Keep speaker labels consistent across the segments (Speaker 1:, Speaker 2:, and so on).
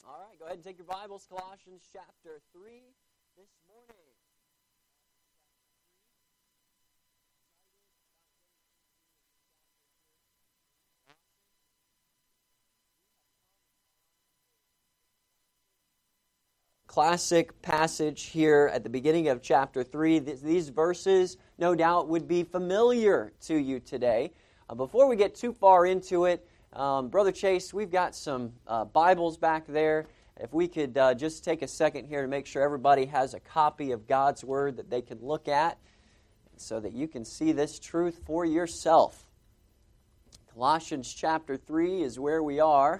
Speaker 1: All right, go ahead and take your Bibles, Colossians chapter 3 this morning. Classic passage here at the beginning of chapter 3. These verses, no doubt, would be familiar to you today. Before we get too far into it, Brother Chase, we've got some Bibles back there. If we could just take a second here to make sure everybody has a copy of God's Word that they can look at so that you can see this truth for yourself. Colossians chapter 3 is where we are.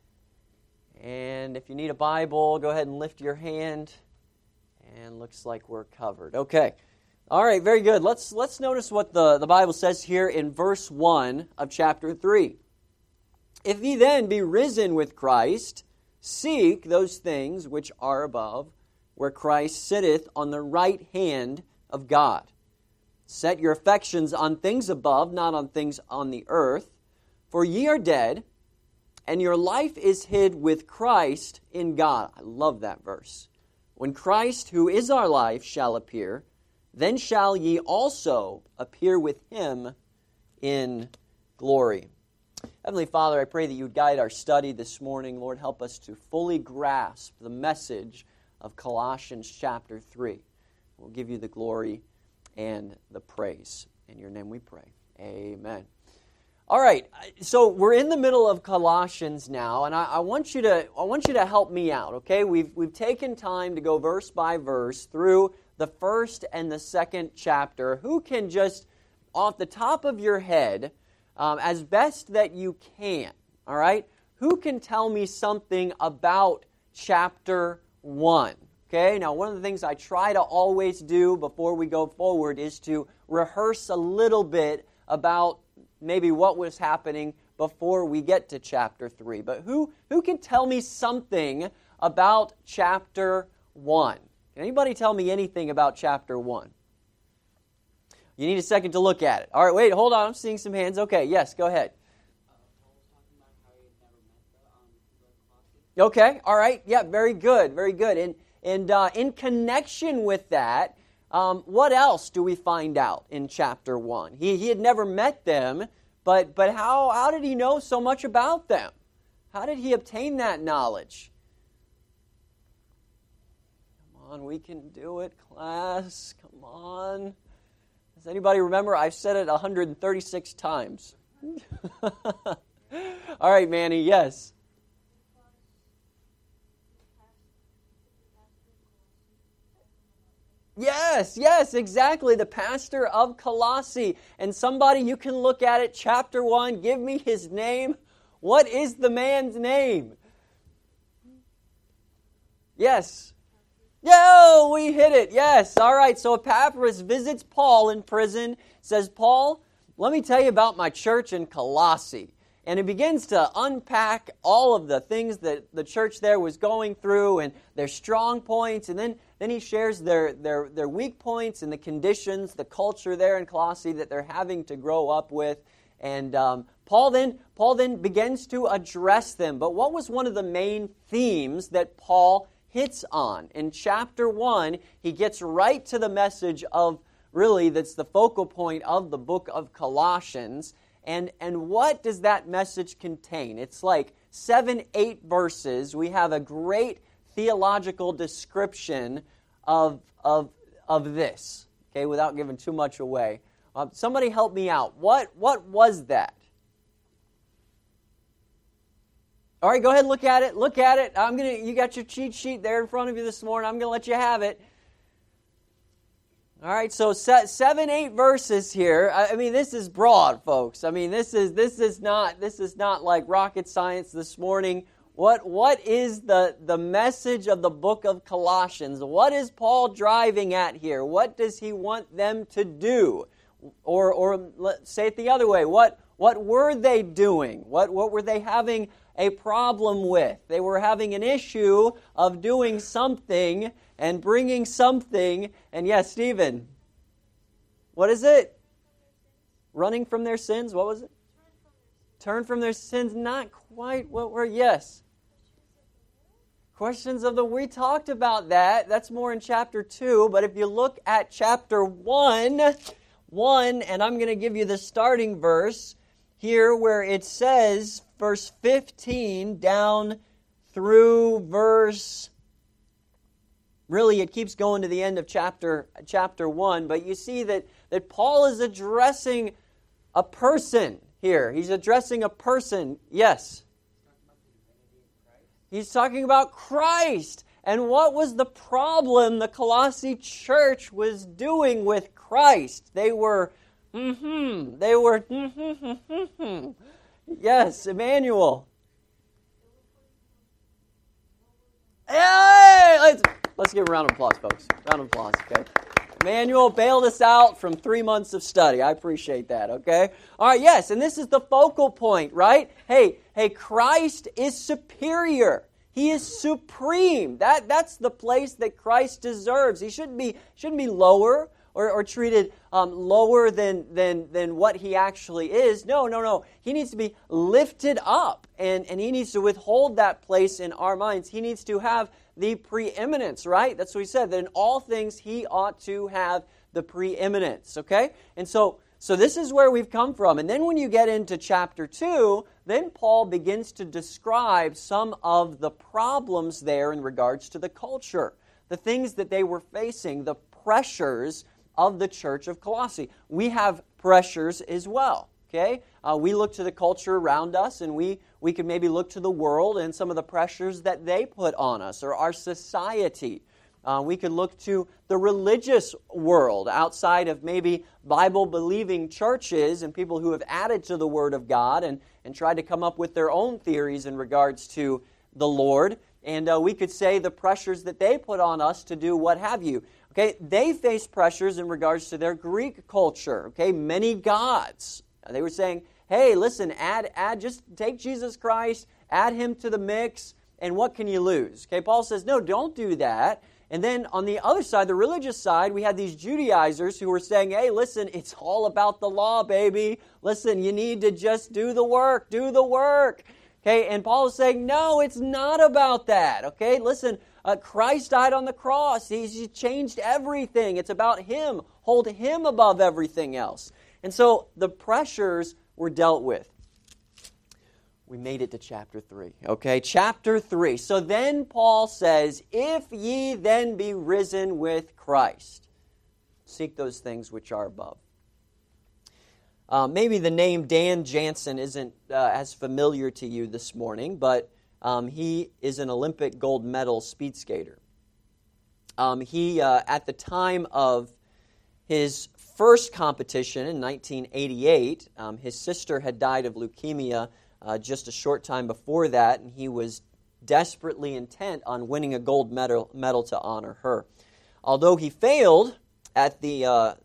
Speaker 1: And if you need a Bible, go ahead and lift your hand. And looks like we're covered. Okay. All right, very good. Let's notice what the Bible says here in verse 1 of chapter 3. If ye then be risen with Christ, seek those things which are above, where Christ sitteth on the right hand of God. Set your affections on things above, not on things on the earth. For ye are dead, and your life is hid with Christ in God. I love that verse. When Christ, who is our life, shall appear, then shall ye also appear with Him in glory. Heavenly Father, I pray that you would guide our study this morning. Lord, help us to fully grasp the message of Colossians chapter 3. We'll give you the glory and the praise. In your name we pray. Amen. All right, so we're in the middle of Colossians now, and I want you to help me out, okay? We've taken time to go verse by verse through the first and the second chapter. Who can just, off the top of your head, as best that you can, all right? Who can tell me something about chapter 1? Okay, now one of the things I try to always do before we go forward is to rehearse a little bit about maybe what was happening before we get to chapter 3. But who can tell me something about chapter 1? Can anybody tell me anything about chapter 1? You need a second to look at it. All right, wait, hold on. I'm seeing some hands. Okay, yes, go ahead. Okay, all right. Yeah, very good, very good. And in connection with that, what else do we find out in chapter 1? He had never met them, but how did he know so much about them? How did he obtain that knowledge? Come on, we can do it, class. Come on. Does anybody remember? I've said it 136 times. All right, Manny, yes. Yes, exactly. The pastor of Colossae. And somebody, you can look at it, chapter 1, give me his name. What is the man's name? Yes. Yo, we hit it. Yes. All right, so Epaphras visits Paul in prison, says, Paul, let me tell you about my church in Colossae. And he begins to unpack all of the things that the church there was going through and their strong points. And then he shares their weak points and the conditions, the culture there in Colossae that they're having to grow up with. And Paul then begins to address them. But what was one of the main themes that Paul hits on? In chapter 1, he gets right to the message of, really, that's the focal point of the book of Colossians. And what does that message contain? It's like 7-8 verses. We have a great theological description of this, okay, without giving too much away. Somebody help me out. What was that? All right, go ahead and look at it. Look at it. You got your cheat sheet there in front of you this morning. I'm going to let you have it. All right, so 7-8 verses here. I mean, this is broad, folks. I mean, this is not like rocket science this morning. What is the message of the book of Colossians? What is Paul driving at here? What does he want them to do? Or let's say it the other way. What were they doing? What were they having a problem with? They were having an issue of doing something and bringing something. And yes, Stephen, what is it? Running from their sins? What was it? Turn from their sins. Not quite what were, yes. Questions of the, we talked about that. That's more in chapter 2. But if you look at chapter 1, and I'm going to give you the starting verse here where it says, verse 15 down through verse, really it keeps going to the end of chapter 1. But you see that Paul is addressing a person here. He's addressing a person. Yes. He's talking about Christ. And what was the problem the Colossae church was doing with Christ? They were, Yes, Emmanuel. Hey! Let's give a round of applause, folks. Round of applause, okay? Emmanuel bailed us out from 3 months of study. I appreciate that, okay? All right, yes, and this is the focal point, right? Hey, Christ is superior. He is supreme. That's the place that Christ deserves. He shouldn't be lower or treated lower than what He actually is. No. He needs to be lifted up, and He needs to withhold that place in our minds. He needs to have the preeminence, right? That's what He said, that in all things He ought to have the preeminence, okay? And so this is where we've come from. And then when you get into chapter 2, then Paul begins to describe some of the problems there in regards to the culture, the things that they were facing, the pressures of the church of Colossae. We have pressures as well, okay? We look to the culture around us, and we could maybe look to the world and some of the pressures that they put on us, or our society. We could look to the religious world outside of maybe Bible-believing churches and people who have added to the Word of God and tried to come up with their own theories in regards to the Lord. And we could say the pressures that they put on us to do what have you. Okay, they faced pressures in regards to their Greek culture. Okay, many gods. They were saying, hey, listen, just take Jesus Christ, add Him to the mix, and what can you lose? Okay, Paul says, no, don't do that. And then on the other side, the religious side, we had these Judaizers who were saying, hey, listen, it's all about the law, baby. Listen, you need to just do the work. Okay, and Paul is saying, no, it's not about that. Okay, listen, Christ died on the cross. He changed everything. It's about Him. Hold Him above everything else. And so the pressures were dealt with. We made it to chapter 3. Okay, chapter 3. So then Paul says, if ye then be risen with Christ, seek those things which are above. Maybe the name Dan Jansen isn't as familiar to you this morning, but he is an Olympic gold medal speed skater. He, at the time of his first competition in 1988, his sister had died of leukemia just a short time before that, and he was desperately intent on winning a gold medal to honor her. Although he failed at the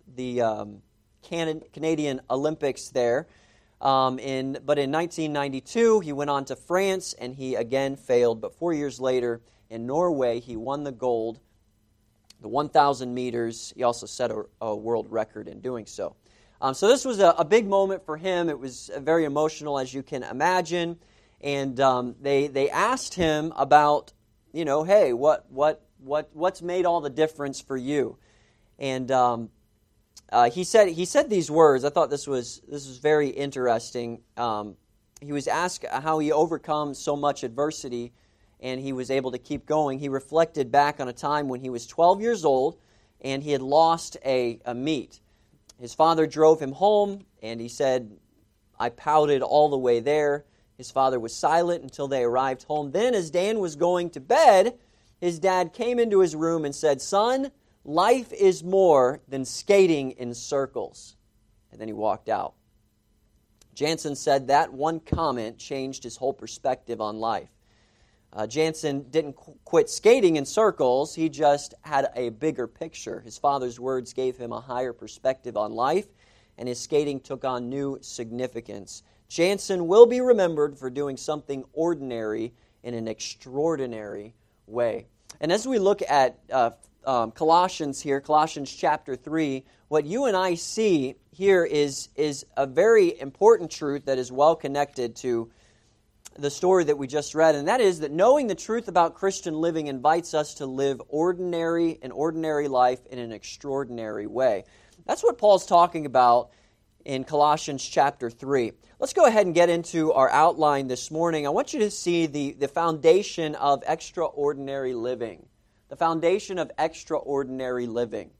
Speaker 1: Canadian Olympics there, but in 1992 he went on to France and he again failed. But 4 years later in Norway he won the gold, the 1,000 meters. He also set a world record in doing so. So this was a big moment for him. It was very emotional, as you can imagine. And they asked him about, hey, what's made all the difference for you? And he said these words. I thought this was very interesting. He was asked how he overcome so much adversity, and he was able to keep going. He reflected back on a time when he was 12 years old, and he had lost a meet. His father drove him home, and he said, I pouted all the way there. His father was silent until they arrived home. Then, as Dan was going to bed, his dad came into his room and said, son, life is more than skating in circles. And then he walked out. Jansen said that one comment changed his whole perspective on life. Jansen didn't quit skating in circles. He just had a bigger picture. His father's words gave him a higher perspective on life, and his skating took on new significance. Jansen will be remembered for doing something ordinary in an extraordinary way. And as we look at Colossians here, Colossians chapter 3, what you and I see here is a very important truth that is well connected to the story that we just read, and that is that knowing the truth about Christian living invites us to live an ordinary life in an extraordinary way. That's what Paul's talking about in Colossians chapter 3. Let's go ahead and get into our outline this morning. I want you to see the foundation of extraordinary living. The foundation of extraordinary living.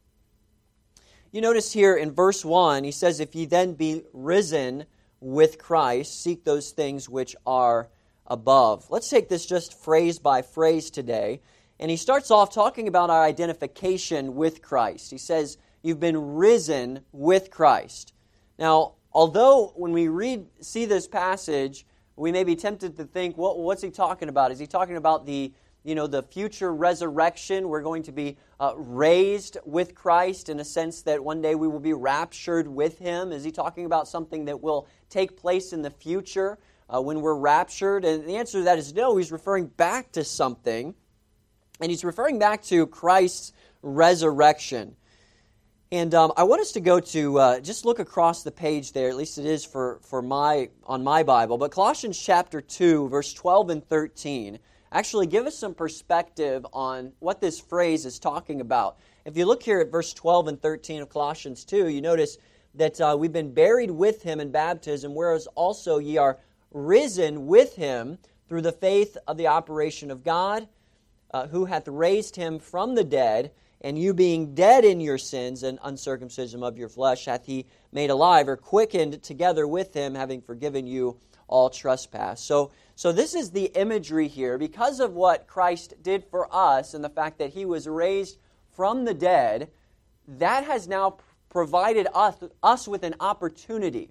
Speaker 1: You notice here in verse 1, he says, "If ye then be risen with Christ, seek those things which are above." Let's take this just phrase by phrase today. And he starts off talking about our identification with Christ. He says, you've been risen with Christ. Now, although when we see this passage, we may be tempted to think, what's he talking about? Is he talking about the future resurrection? We're going to be raised with Christ in a sense that one day we will be raptured with Him. Is he talking about something that will take place in the future when we're raptured? And the answer to that is no. He's referring back to something, and he's referring back to Christ's resurrection. And I want us to go to, just look across the page there, at least it is on my Bible, but Colossians chapter 2, verse 12 and 13, actually give us some perspective on what this phrase is talking about. If you look here at verse 12 and 13 of Colossians 2, you notice that we've been buried with Him in baptism, whereas also ye are risen with Him through the faith of the operation of God, who hath raised Him from the dead, and you being dead in your sins and uncircumcision of your flesh hath He made alive, or quickened together with Him, having forgiven you all trespass. So this is the imagery here. Because of what Christ did for us and the fact that He was raised from the dead, that has now provided us with an opportunity,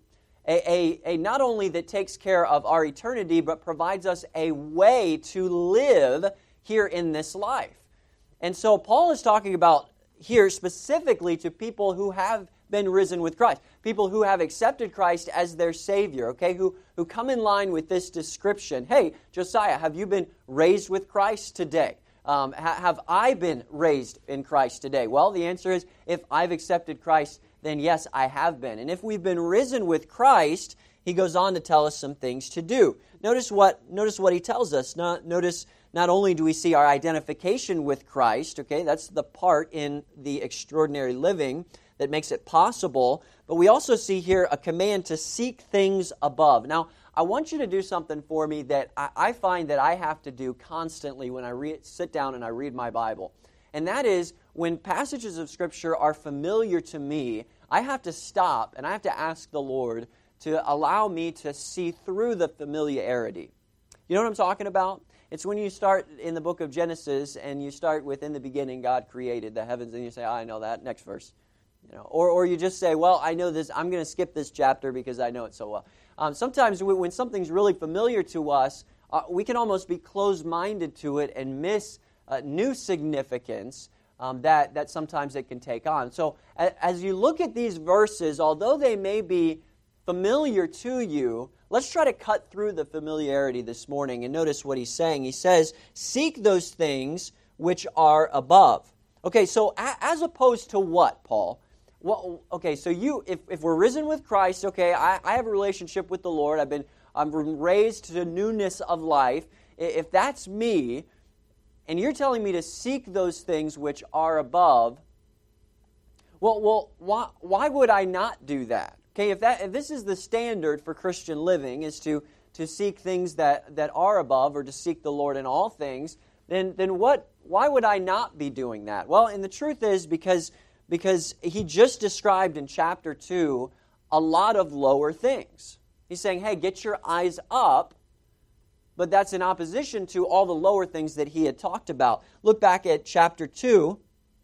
Speaker 1: a not only that takes care of our eternity, but provides us a way to live here in this life. And so Paul is talking about here specifically to people who have been risen with Christ, people who have accepted Christ as their Savior, okay, who come in line with this description. Hey, Josiah, have you been raised with Christ today? Have I been raised in Christ today? Well, the answer is, if I've accepted Christ, then yes, I have been. And if we've been risen with Christ, he goes on to tell us some things to do. Notice what he tells us. Notice not only do we see our identification with Christ, okay, that's the part in the extraordinary living that makes it possible, but we also see here a command to seek things above. Now, I want you to do something for me that I find that I have to do constantly when I sit down and I read my Bible. And that is, when passages of Scripture are familiar to me, I have to stop and I have to ask the Lord to allow me to see through the familiarity. You know what I'm talking about? It's when you start in the book of Genesis and you start with, in the beginning, God created the heavens, and you say, I know that. Next verse. Or you just say, well, I know this. I'm going to skip this chapter because I know it so well. Sometimes when something's really familiar to us, we can almost be closed-minded to it and miss new significance that sometimes it can take on. So as you look at these verses, although they may be familiar to you, let's try to cut through the familiarity this morning and notice what he's saying. He says, seek those things which are above. Okay, so as opposed to what, Paul? Well, okay, so if we're risen with Christ, okay, I have a relationship with the Lord. I'm raised to newness of life. If that's me, and you're telling me to seek those things which are above, well, why would I not do that? Okay, if this is the standard for Christian living, is to seek things that are above, or to seek the Lord in all things, then why would I not be doing that? Well, and the truth is because he just described in chapter 2 a lot of lower things. He's saying, hey, get your eyes up, but that's in opposition to all the lower things that he had talked about. Look back at chapter 2,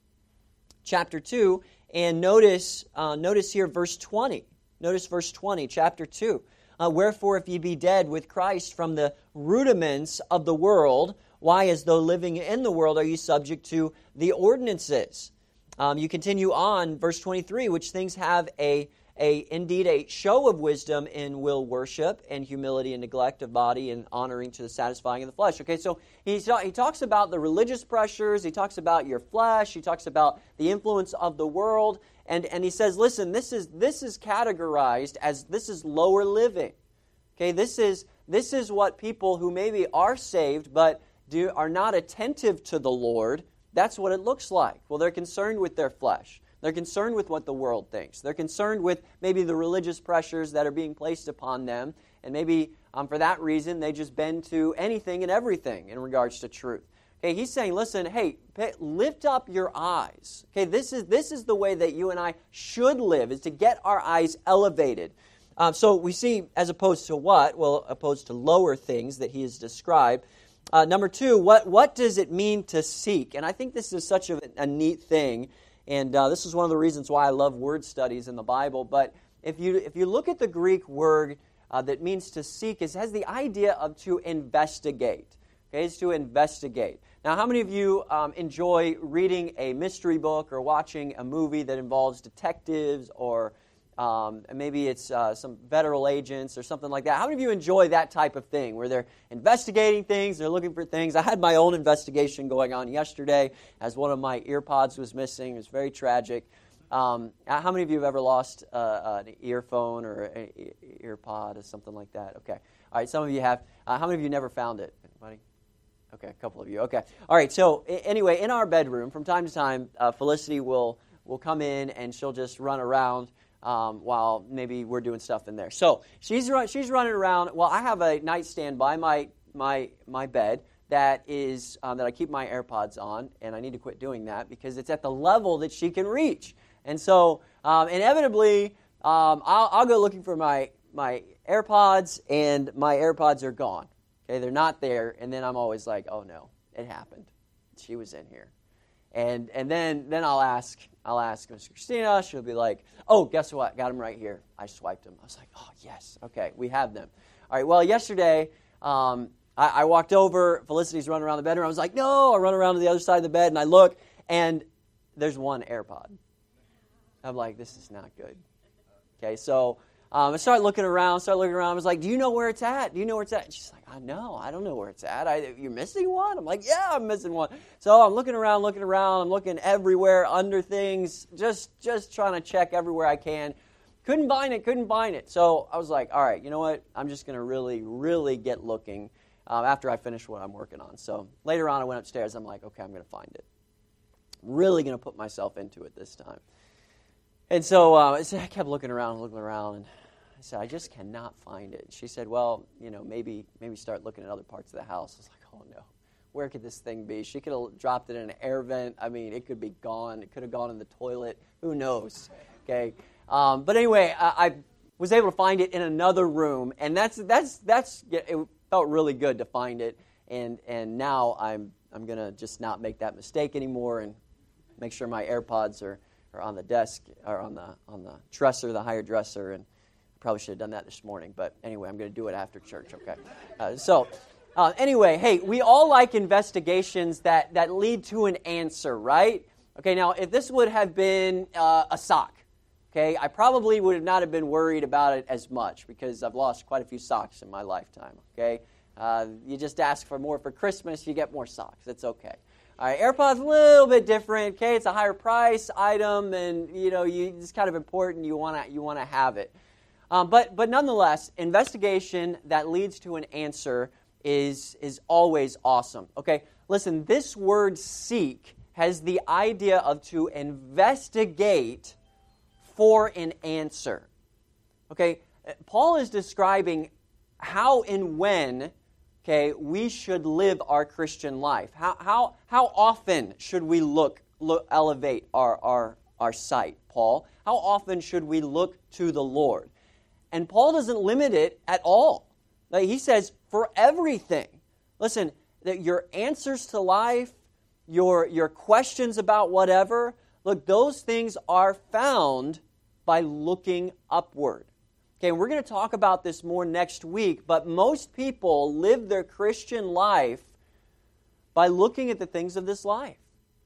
Speaker 1: and notice here verse 20. Notice verse 20, chapter 2. Wherefore, if ye be dead with Christ from the rudiments of the world, why, as though living in the world, are you subject to the ordinances? You continue on, verse 23, which things have indeed a show of wisdom in will worship and humility and neglect of body and honoring to the satisfying of the flesh. Okay, so he talks about the religious pressures, he talks about your flesh, he talks about the influence of the world, and he says, listen, this is categorized as this is lower living. Okay, this is this is what people who maybe are saved but are not attentive to the Lord, that's what it looks like. Well, they're concerned with their flesh. They're concerned with what the world thinks. They're concerned with maybe the religious pressures that are being placed upon them. And maybe for that reason, they just bend to anything and everything in regards to truth. Okay, he's saying, listen, hey, lift up your eyes. Okay, this is the way that you and I should live, is to get our eyes elevated. So we see, as opposed to what? Well, opposed to lower things that he has described. Number two, what does it mean to seek? And I think this is such a neat thing. And this is one of the reasons why I love word studies in the Bible. But if you look at the Greek word that means to seek, it has the idea of to investigate. Okay, it's to investigate. Now, how many of you enjoy reading a mystery book or watching a movie that involves detectives or maybe it's some federal agents or something like that? How many of you enjoy that type of thing where they're investigating things, they're looking for things? I had my own investigation going on yesterday as one of my ear pods was missing. It was very tragic. How many of you have ever lost an earphone or an ear pod or something like that? Okay. All right, some of you have. How many of you never found it? Anybody? Okay, a couple of you. Okay. All right, so anyway, in our bedroom, from time to time, Felicity will come in and she'll just run around while maybe we're doing stuff in there. So she's running around. Well, I have a nightstand by my bed that I keep my AirPods on, and I need to quit doing that because it's at the level that she can reach. And so inevitably, I'll go looking for my AirPods, and my AirPods are gone. Okay, they're not there, and then I'm always like, oh no, it happened. She was in here. And then I'll ask Miss Christina. She'll be like, oh, guess what? Got them right here. I swiped them. I was like, oh, yes. Okay, we have them. All right, well, yesterday, I walked over. Felicity's running around the bedroom. I was like, no. I run around to the other side of the bed, and I look, and there's one AirPod. I'm like, this is not good. Okay, so I started looking around. I was like, do you know where it's at? And she's like, I don't know where it's at. You're missing one? I'm like, yeah, I'm missing one. So I'm looking around. I'm looking everywhere, under things, just trying to check everywhere I can. Couldn't find it. So I was like, all right, you know what? I'm just going to really, really get looking after I finish what I'm working on. So later on, I went upstairs. I'm like, okay, I'm going to find it. Really going to put myself into it this time. And so I kept looking around, and I said, I just cannot find it. She said, well, maybe start looking at other parts of the house. I was like, oh no, where could this thing be? She could have dropped it in an air vent. I mean, it could be gone. It could have gone in the toilet. Who knows? Okay. But anyway, I was able to find it in another room, and that's it felt really good to find it. And now I'm gonna just not make that mistake anymore and make sure my AirPods are on the desk or on the dresser, the higher dresser, and I probably should have done that this morning. But anyway, I'm going to do it after church. Okay. Anyway, hey, we all like investigations that lead to an answer, right? Okay. Now, if this would have been a sock, okay, I probably would not have been worried about it as much because I've lost quite a few socks in my lifetime. Okay. You just ask for more for Christmas, you get more socks. It's okay. All right, AirPods a little bit different. Okay, it's a higher price item, and it's kind of important. You want to have it, but nonetheless, investigation that leads to an answer is always awesome. Okay, listen. This word "seek" has the idea of to investigate for an answer. Okay, Paul is describing how and when. Okay, we should live our Christian life. How often should we elevate our sight, Paul? How often should we look to the Lord? And Paul doesn't limit it at all. Like he says, for everything. Listen, that your answers to life, your questions about whatever, look, those things are found by looking upward. Okay, we're going to talk about this more next week, but most people live their Christian life by looking at the things of this life.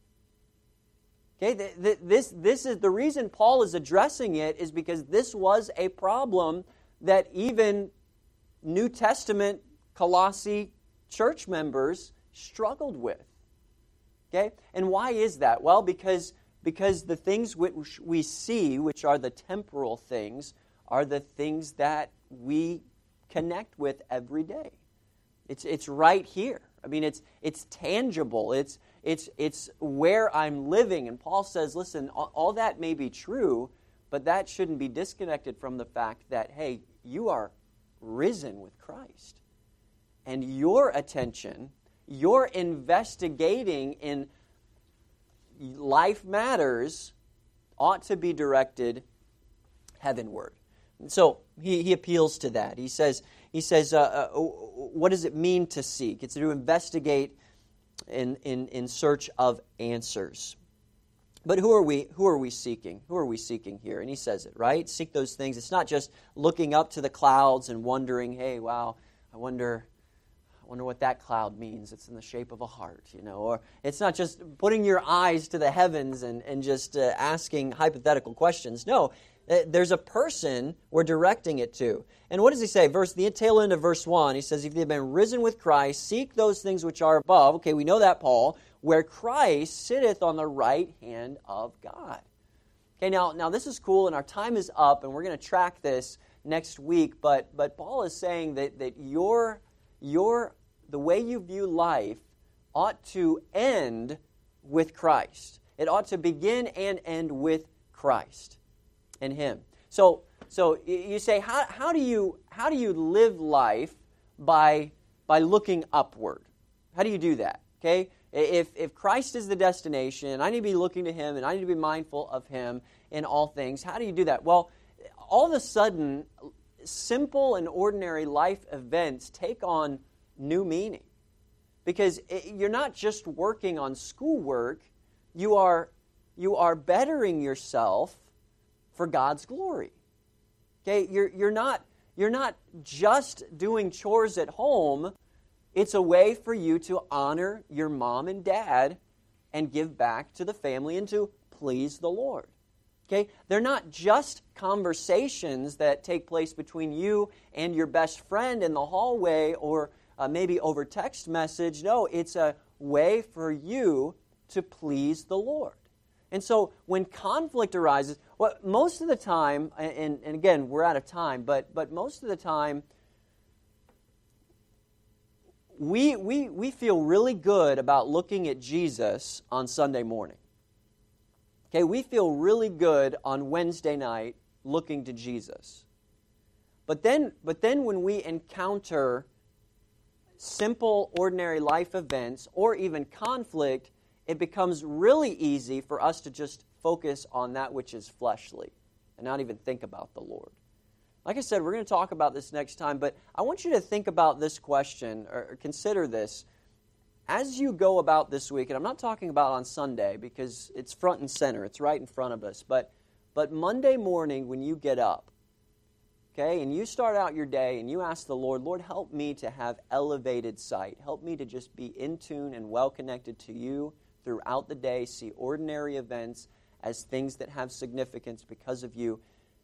Speaker 1: Okay, this is the reason Paul is addressing it is because this was a problem that even New Testament Colossae church members struggled with. Okay, and why is that? Well, because the things which we see, which are the temporal things, are the things that we connect with every day. It's right here. I mean, it's tangible. It's where I'm living. And Paul says, listen, all that may be true, but that shouldn't be disconnected from the fact that, hey, you are risen with Christ. And your attention, your investigating in life matters ought to be directed heavenward. And so he appeals to that. He says, what does it mean to seek? It's to investigate in search of answers. But who are we seeking? Who are we seeking here? And he says it, right? Seek those things. It's not just looking up to the clouds and wondering, hey, wow, I wonder what that cloud means. It's in the shape of a heart, Or it's not just putting your eyes to the heavens and just asking hypothetical questions. No, there's a person we're directing it to. And what does he say? The tail end of verse 1, he says, if you've been risen with Christ, seek those things which are above. Okay, we know that, Paul. Where Christ sitteth on the right hand of God. Okay, now this is cool, and our time is up, and we're going to track this next week. But Paul is saying that the way you view life ought to end with Christ. It ought to begin and end with Christ and Him. So you say, how do you live life by looking upward? How do you do that? Okay, if Christ is the destination, I need to be looking to Him, and I need to be mindful of Him in all things. How do you do that? Well, all of a sudden, simple and ordinary life events take on new meaning, because you're not just working on schoolwork. You are bettering yourself for God's glory. Okay, you're not just doing chores at home. It's a way for you to honor your mom and dad and give back to the family and to please the Lord. Okay, they're not just conversations that take place between you and your best friend in the hallway or maybe over text message. No, it's a way for you to please the Lord. And so when conflict arises, most of the time, and again, we're out of time, but most of the time, we feel really good about looking at Jesus on Sunday morning. Okay, we feel really good on Wednesday night looking to Jesus. But then when we encounter simple, ordinary life events or even conflict, it becomes really easy for us to just focus on that which is fleshly and not even think about the Lord. Like I said, we're going to talk about this next time, but I want you to think about this question or consider this as you go about this week. And I'm not talking about on Sunday because it's front and center. It's right in front of us. But Monday morning when you get up, okay, and you start out your day and you ask the Lord, Lord, help me to have elevated sight. Help me to just be in tune and well connected to you throughout the day, see ordinary events as things that have significance because of you.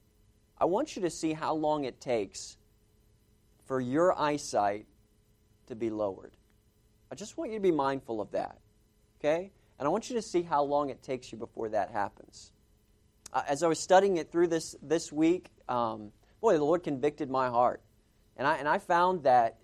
Speaker 1: I want you to see how long it takes for your eyesight to be lowered. I just want you to be mindful of that, okay? And I want you to see how long it takes you before that happens. As I was studying it through this week, the Lord convicted my heart. And I found that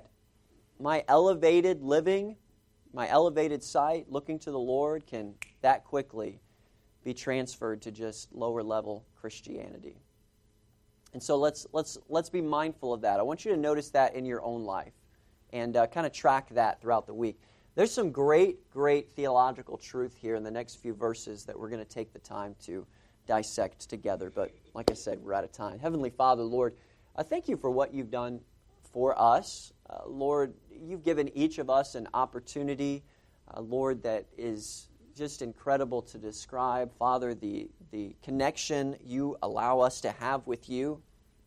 Speaker 1: my elevated living, my elevated sight, looking to the Lord, can that quickly be transferred to just lower level Christianity. And so let's be mindful of that. I want you to notice that in your own life and kind of track that throughout the week. There's some great theological truth here in the next few verses that we're going to take the time to dissect together. But like I said, we're out of time. Heavenly Father, Lord, I thank you for what you've done for us. Lord, you've given each of us an opportunity, Lord, that is just incredible to describe. Father, the connection you allow us to have with you.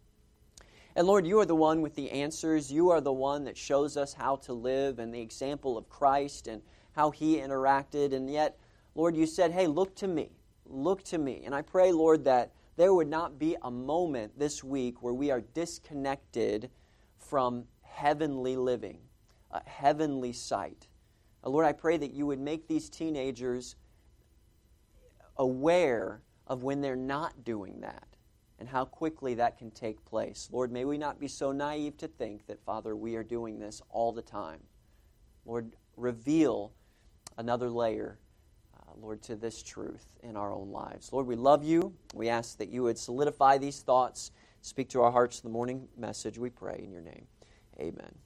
Speaker 1: And Lord, you are the one with the answers. You are the one that shows us how to live and the example of Christ and how He interacted. And yet, Lord, you said, hey, look to me. Look to me. And I pray, Lord, that there would not be a moment this week where we are disconnected from heavenly living, heavenly sight. Lord, I pray that you would make these teenagers aware of when they're not doing that. and how quickly that can take place. Lord, may we not be so naive to think that, Father, we are doing this all the time. Lord, reveal another layer, Lord, to this truth in our own lives. Lord, we love you. We ask that you would solidify these thoughts. Speak to our hearts in the morning message, we pray in your name. Amen.